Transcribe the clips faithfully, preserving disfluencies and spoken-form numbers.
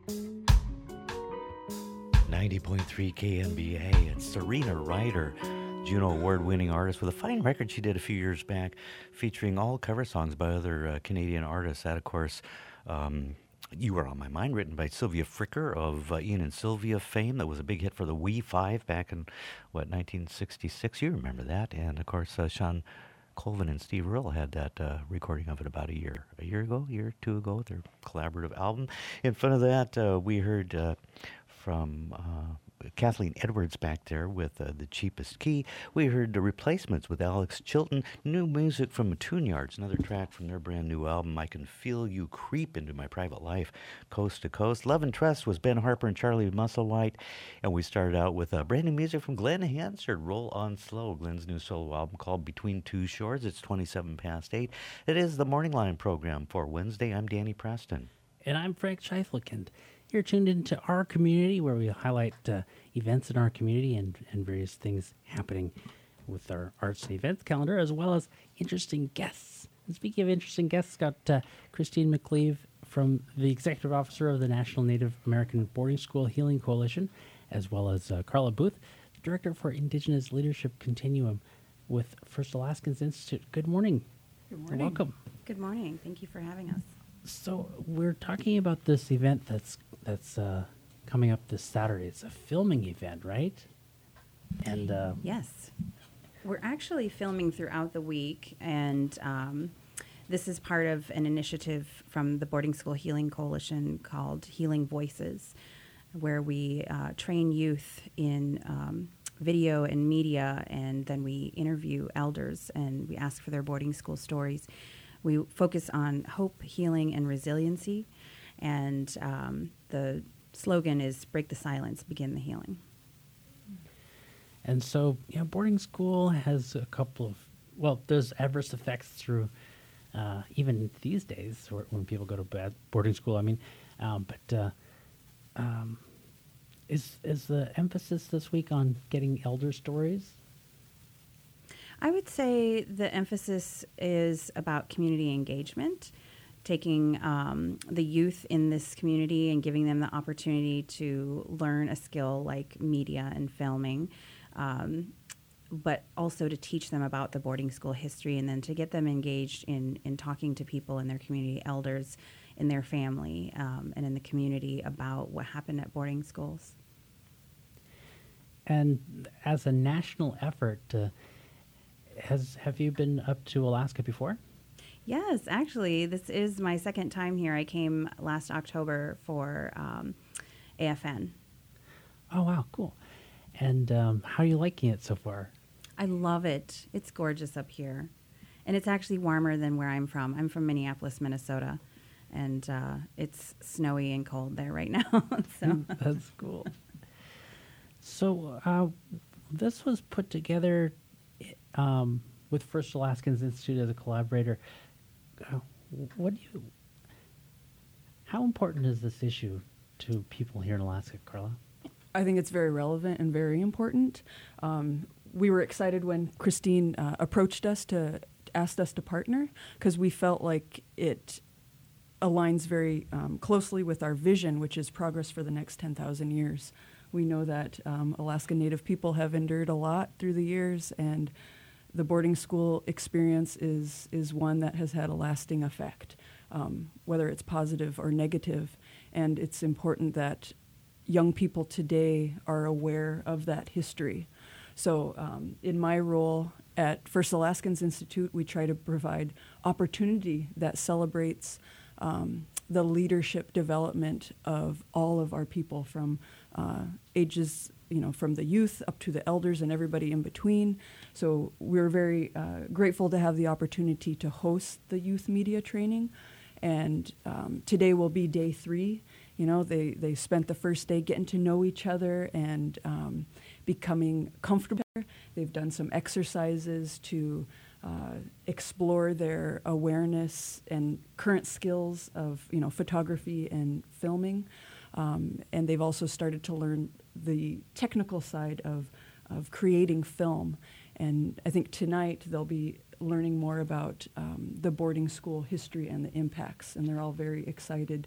ninety point three K N B A. It's Serena Ryder, Juno Award-winning artist with a fine record she did a few years back featuring all cover songs by other uh, Canadian artists. That, of course, um, You Were On My Mind, written by Sylvia Fricker of uh, Ian and Sylvia fame. That was a big hit for the Wee Five back in, what, nineteen sixty-six? You remember that. And, of course, uh, Sean Colvin and Steve Earle had that uh, recording of it about a year, a year ago, a year or two ago, their collaborative album. In front of that, uh, we heard uh, from uh, Kathleen Edwards back there with uh, The Cheapest Key. We heard The Replacements with Alex Chilton. New music from Tune Yards, another track from their brand new album, I Can Feel You Creep Into My Private Life, Coast to Coast. Love and Trust was Ben Harper and Charlie Musselwhite. And we started out with uh, brand new music from Glenn Hansard, Roll On Slow, Glenn's new solo album called Between Two Shores. It's twenty-seven past eight. It is the Morning Line program for Wednesday. I'm Danny Preston. And I'm Frank Scheifelekind. You're tuned into our community where we highlight uh, events in our community and, and various things happening with our arts and events calendar, as well as interesting guests. And speaking of interesting guests, got uh, Christine McLeave from the Executive Officer of the National Native American Boarding School Healing Coalition, as well as uh, Carla Booth, the Director for Indigenous Leadership Continuum with First Alaskans Institute. Good morning. Good morning. Welcome. Good morning. Thank you for having us. So we're talking about this event that's that's uh, coming up this Saturday. It's a filming event, right? And uh, yes, we're actually filming throughout the week, and um, this is part of an initiative from the Boarding School Healing Coalition called Healing Voices, where we uh, train youth in um, video and media, and then we interview elders and we ask for their boarding school stories. We focus on hope, healing, and resiliency, and um, the slogan is "Break the silence, begin the healing." And so, you know, boarding school has a couple of, well, there's adverse effects through, uh, even these days, or when people go to bad boarding school, I mean, um, but uh, um, is is the emphasis this week on getting elder stories? I would say the emphasis is about community engagement, taking um, the youth in this community and giving them the opportunity to learn a skill like media and filming, um, but also to teach them about the boarding school history and then to get them engaged in, in talking to people in their community, elders in their family, um, and in the community about what happened at boarding schools. And as a national effort, uh, Has have you been up to Alaska before? Yes, actually, this is my second time here. I came last October for um, A F N. Oh, wow, cool. And um, how are you liking it so far? I love it. It's gorgeous up here. And it's actually warmer than where I'm from. I'm from Minneapolis, Minnesota. And uh, it's snowy and cold there right now. so That's cool. So uh, this was put together Um, with First Alaskans Institute as a collaborator. Uh, what do you? How important is this issue to people here in Alaska, Carla? I think it's very relevant and very important. Um, we were excited when Christine uh, approached us to asked us to partner because we felt like it aligns very um, closely with our vision, which is progress for the next ten thousand years. We know that um, Alaska Native people have endured a lot through the years, and the boarding school experience is is one that has had a lasting effect, um, whether it's positive or negative. And it's important that young people today are aware of that history. So um, in my role at First Alaskans Institute, we try to provide opportunity that celebrates um, the leadership development of all of our people from uh, ages, you know, from the youth up to the elders and everybody in between. So we're very uh, grateful to have the opportunity to host the youth media training. And um, today will be day three. You know, they, they spent the first day getting to know each other and um, becoming comfortable. They've done some exercises to uh, explore their awareness and current skills of, you know, photography and filming. Um, and they've also started to learn the technical side of, of creating film. And I think tonight they'll be learning more about um, the boarding school history and the impacts. And they're all very excited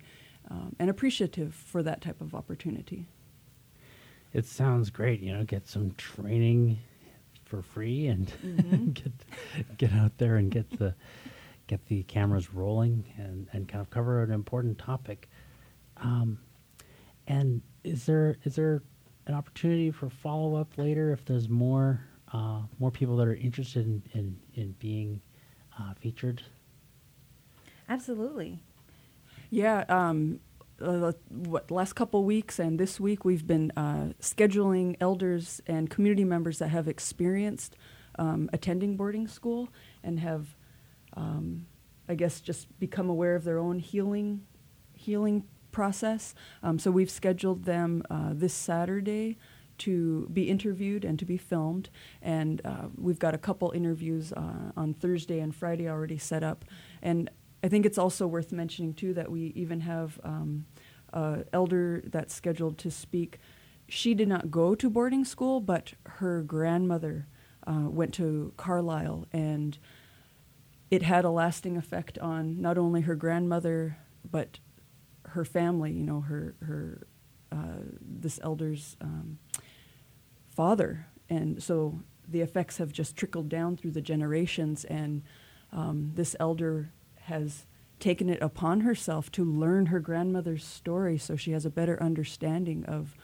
um, and appreciative for that type of opportunity. It sounds great. You know, get some training for free and Mm-hmm. get get out there and get the get the cameras rolling and, and kind of cover an important topic. Um, and is there is there an opportunity for follow up later if there's more uh, more people that are interested in in, in being uh, featured? Absolutely. Yeah, um, uh, what last couple weeks and this week we've been uh, scheduling elders and community members that have experienced um, attending boarding school and have, um, I guess, just become aware of their own healing healing process. Um, so we've scheduled them uh, this Saturday to be interviewed and to be filmed, and uh, we've got a couple interviews uh, on Thursday and Friday already set up. And I think it's also worth mentioning, too, that we even have um, an elder that's scheduled to speak. She did not go to boarding school, but her grandmother uh, went to Carlisle, and it had a lasting effect on not only her grandmother, but her family, you know, her, her uh, this elder's um, father. And so the effects have just trickled down through the generations, and um, this elder has taken it upon herself to learn her grandmother's story so she has a better understanding of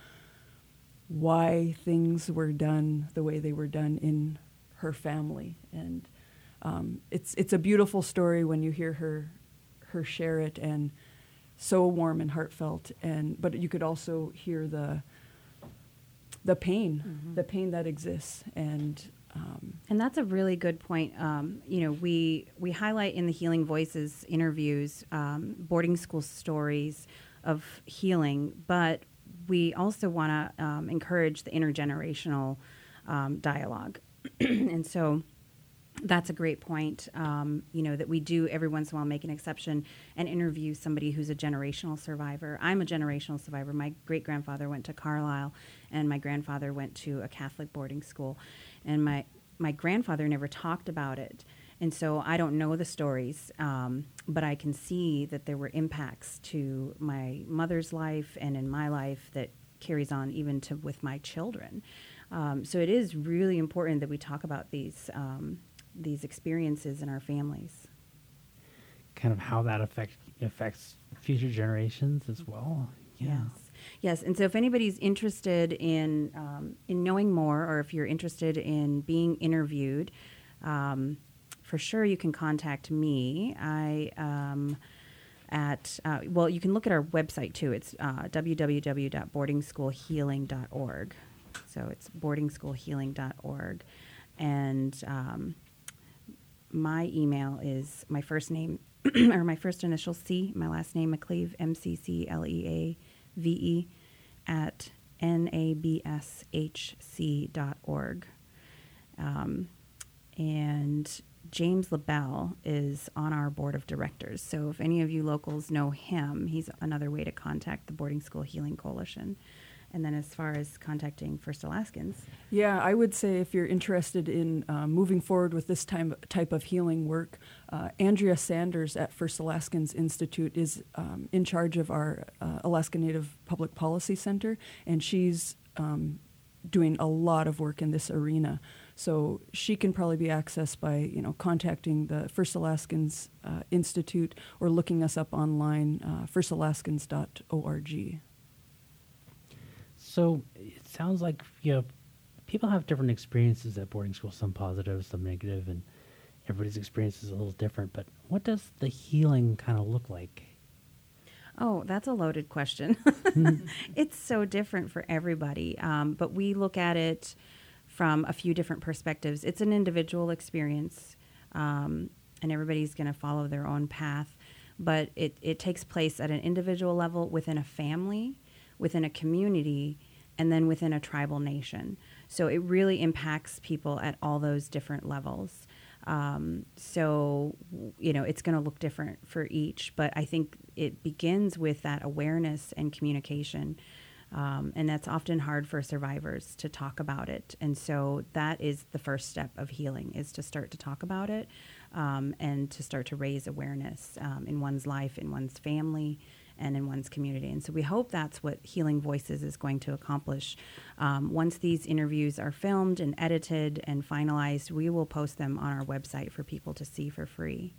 why things were done the way they were done in her family. And um, it's it's a beautiful story when you hear her her share it, and so warm and heartfelt. And but you could also hear the the pain, Mm-hmm. the pain that exists. And um, And that's a really good point. Um, you know, we we highlight in the Healing Voices interviews um, boarding school stories of healing, but we also want to um, encourage the intergenerational um, dialogue. And so that's a great point, um, you know, that we do every once in a while make an exception and interview somebody who's a generational survivor. I'm a generational survivor. My great-grandfather went to Carlisle, and my grandfather went to a Catholic boarding school. And my, my grandfather never talked about it. And so I don't know the stories, um, but I can see that there were impacts to my mother's life and in my life that carries on even to with my children. Um, so it is really important that we talk about these um, these experiences in our families. Kind of how that affect, affects future generations as well. Yeah. Yes. Yes. And so if anybody's interested in um, in knowing more, or if you're interested in being interviewed, um, for sure you can contact me. I um, at uh, well, you can look at our website too. It's uh, w w w dot boarding school healing dot org. So it's boarding school healing dot org, and um, my email is my first name or my first initial C, my last name McCleve, M C C L E A V E, at N A B S H C dot org. Um, and James LaBelle is on our board of directors. So if any of you locals know him, he's another way to contact the Boarding School Healing Coalition. And then as far as contacting First Alaskans. yeah, I would say if you're interested in uh, moving forward with this time, type of healing work, uh, Andrea Sanders at First Alaskans Institute is um, in charge of our uh, Alaska Native Public Policy Center, and she's um, doing a lot of work in this arena. So she can probably be accessed by, you know, contacting the First Alaskans uh, Institute or looking us up online, uh, first alaskans dot org. So it sounds like, you know, people have different experiences at boarding school, some positive, some negative, and everybody's experience is a little different. But what does the healing kind of look like? Oh, that's a loaded question. It's so different for everybody. Um, but we look at it from a few different perspectives. It's an individual experience, um, and everybody's going to follow their own path. But it, it takes place at an individual level, within a family, within a community, and then within a tribal nation. So it really impacts people at all those different levels. Um, so, you know, it's going to look different for each, but I think it begins with that awareness and communication. Um, and that's often hard for survivors to talk about it. And so that is the first step of healing, is to start to talk about it, um, and to start to raise awareness um, in one's life, in one's family, and in one's community. And so we hope that's what Healing Voices is going to accomplish. Um, once these interviews are filmed and edited and finalized, we will post them on our website for people to see for free.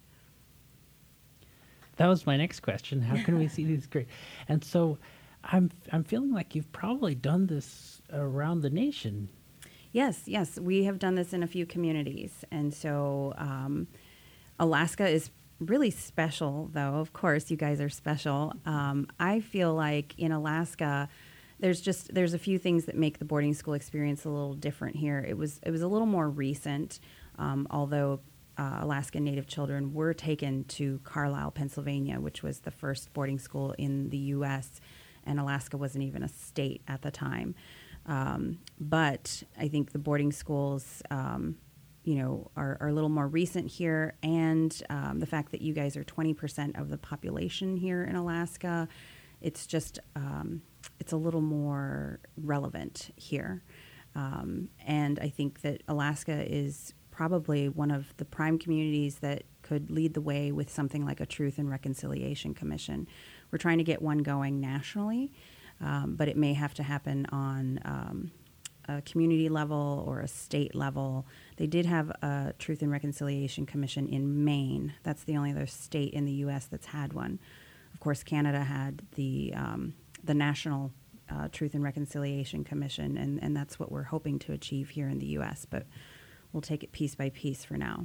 That was my next question. How can we see these great? And so I'm I'm feeling like you've probably done this around the nation. Yes, yes. We have done this in a few communities. And so um, Alaska is really special, though. Of course, you guys are special. Um, I feel like in Alaska, there's just there's a few things that make the boarding school experience a little different here. It was it was a little more recent, um, although uh, Alaska Native children were taken to Carlisle, Pennsylvania, which was the first boarding school in the U S, and Alaska wasn't even a state at the time. Um, but I think the boarding schools, um, you know, are, are a little more recent here, and um, the fact that you guys are twenty percent of the population here in Alaska, it's just um, it's a little more relevant here. Um, and I think that Alaska is probably one of the prime communities that could lead the way with something like a Truth and Reconciliation Commission. We're trying to get one going nationally, um, but it may have to happen on um, a community level or a state level. They did have a Truth and Reconciliation Commission in Maine. That's the only other state in the U S that's had one. Of course, Canada had the um, the National uh, Truth and Reconciliation Commission, and, and that's what we're hoping to achieve here in the U S, but we'll take it piece by piece for now.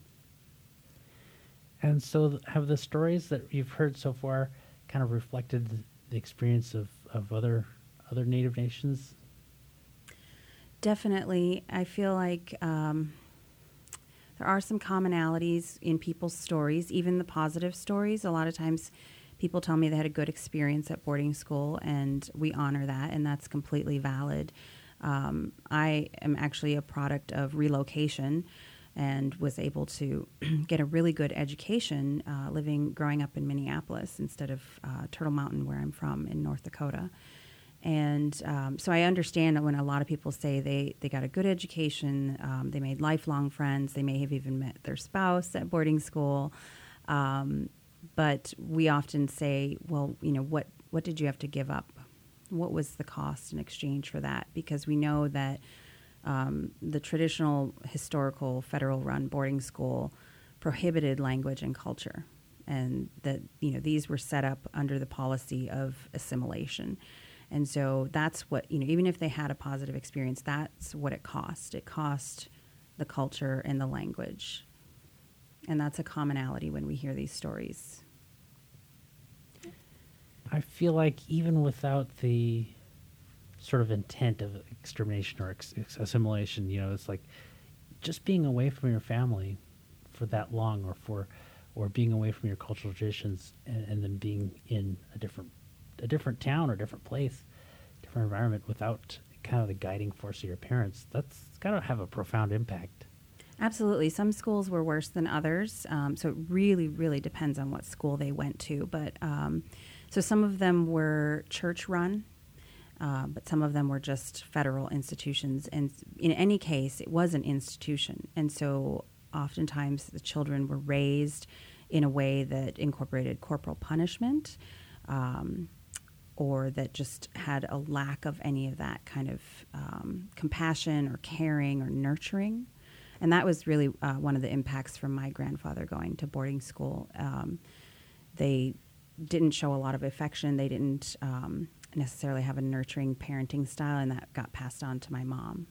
And so th- have the stories that you've heard so far kind of reflected the, the experience of, of other other Native nations? Definitely. I feel like um, there are some commonalities in people's stories, even the positive stories. A lot of times people tell me they had a good experience at boarding school, and we honor that, and that's completely valid. Um, I am actually a product of relocation and was able to get a really good education uh, living, growing up in Minneapolis instead of uh, Turtle Mountain, where I'm from in North Dakota. And um, so I understand that when a lot of people say they, they got a good education, um, they made lifelong friends, they may have even met their spouse at boarding school. Um, but we often say, well, you know, what, what did you have to give up? What was the cost in exchange for that? Because we know that um, the traditional historical federal-run boarding school prohibited language and culture, and that, you know, these were set up under the policy of assimilation. And so that's what, you know, even if they had a positive experience, that's what it cost. It cost the culture and the language. And that's a commonality when we hear these stories. I feel like even without the sort of intent of extermination or ex- ex- assimilation, you know, it's like just being away from your family for that long, or for, or being away from your cultural traditions, and, and then being in a different, a different town or different place, different environment without kind of the guiding force of your parents. That's got to have a profound impact. Absolutely. Some schools were worse than others, um, so it really, really depends on what school they went to. But um, so some of them were church-run, uh, but some of them were just federal institutions. And in any case, it was an institution. And so oftentimes the children were raised in a way that incorporated corporal punishment, um, or that just had a lack of any of that kind of um, compassion or caring or nurturing. And that was really uh, one of the impacts from my grandfather going to boarding school. Um, they didn't show a lot of affection. They didn't um, necessarily have a nurturing parenting style, and that got passed on to my mom.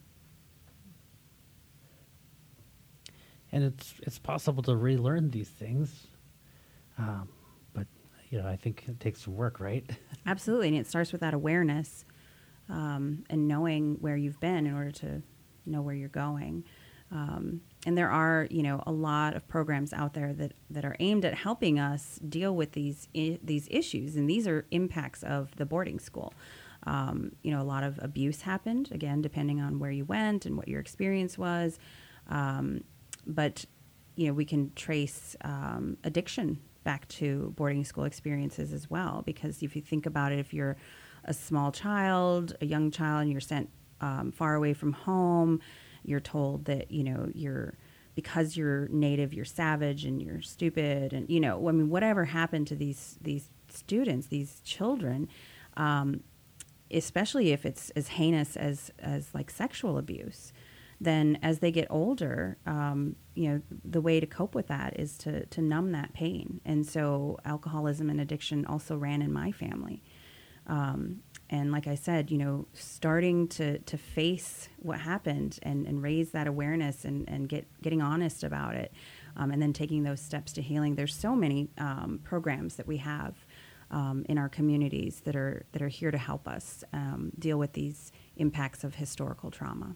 And it's it's possible to relearn these things, um, but you know, I think it takes some work, right? Absolutely, and it starts with that awareness um, and knowing where you've been in order to know where you're going. Um, and there are, you know, a lot of programs out there that, that are aimed at helping us deal with these I- these issues, and these are impacts of the boarding school. Um, you know, a lot of abuse happened, again, depending on where you went and what your experience was. Um, but, you know, we can trace um, addiction back to boarding school experiences as well, because if you think about it, if you're a small child, a young child, and you're sent um, far away from home, you're told that, you know, you're, because you're Native, you're savage and you're stupid. And, you know, I mean, whatever happened to these, these students, these children, um, especially if it's as heinous as, as like sexual abuse, then as they get older, um, you know, the way to cope with that is to, to numb that pain. And so alcoholism and addiction also ran in my family. Um, and like I said, you know, starting to, to face what happened and, and raise that awareness and, and get getting honest about it, um, and then taking those steps to healing. There's so many um, programs that we have um, in our communities that are that are here to help us um, deal with these impacts of historical trauma.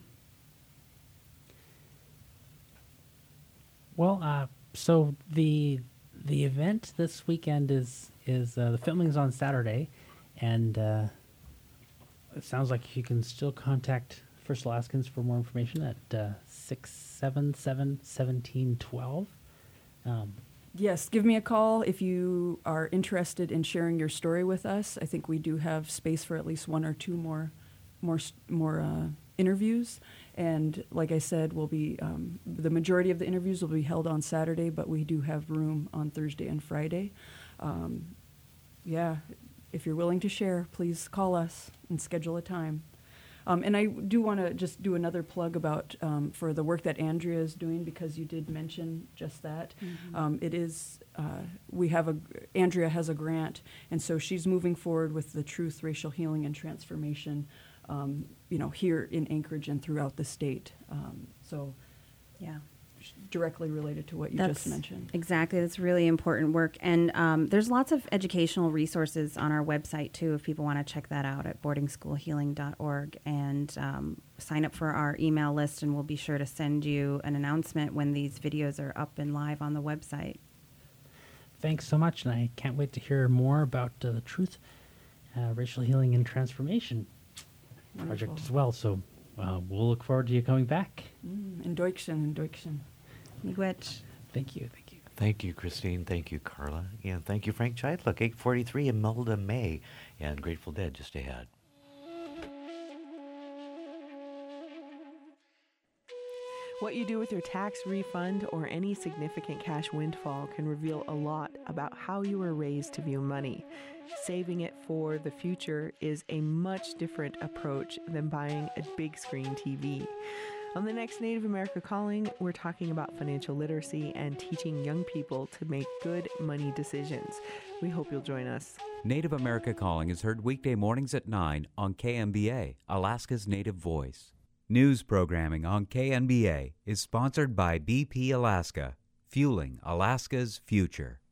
Well, uh, so the the event this weekend is is uh, the filming's on Saturday, and uh, it sounds like you can still contact First Alaskans for more information at uh, six seven seven, one seven one two. Um, Yes, give me a call if you are interested in sharing your story with us. I think we do have space for at least one or two more, more, s- more uh, interviews. And like I said, we'll be um, the majority of the interviews will be held on Saturday, but we do have room on Thursday and Friday. Um, yeah, if you're willing to share, please call us and schedule a time. Um, and I do want to just do another plug about um, for the work that Andrea is doing, because you did mention just that. Mm-hmm. Um, it is uh, we have a Andrea has a grant, and so she's moving forward with the Truth, Racial Healing, and Transformation. Um, you know, here in Anchorage and throughout the state. Um, so, Yeah. directly related to what you That's just mentioned. Exactly. That's really important work. And um, there's lots of educational resources on our website, too, if people want to check that out at boarding school healing dot org, and um, sign up for our email list, and we'll be sure to send you an announcement when these videos are up and live on the website. thanks so much, and I can't wait to hear more about uh, the Truth, uh, Racial Healing, and Transformation project Wonderful. as well. So uh, we'll look forward to you coming back. Mm, in Deutschen, in Deutschen. Miigwech. Thank you. Thank you. Thank you, Christine. Thank you, Carla. And thank you, Frank Chidlook. eight forty-three, Imelda May, and Grateful Dead just ahead. What you do with your tax refund or any significant cash windfall can reveal a lot about how you were raised to view money. Saving it for the future is a much different approach than buying a big screen T V. On the next Native America Calling, we're talking about financial literacy and teaching young people to make good money decisions. We hope you'll join us. Native America Calling is heard weekday mornings at nine on K M B A, Alaska's Native Voice. News programming on K M B A is sponsored by B P Alaska, fueling Alaska's future.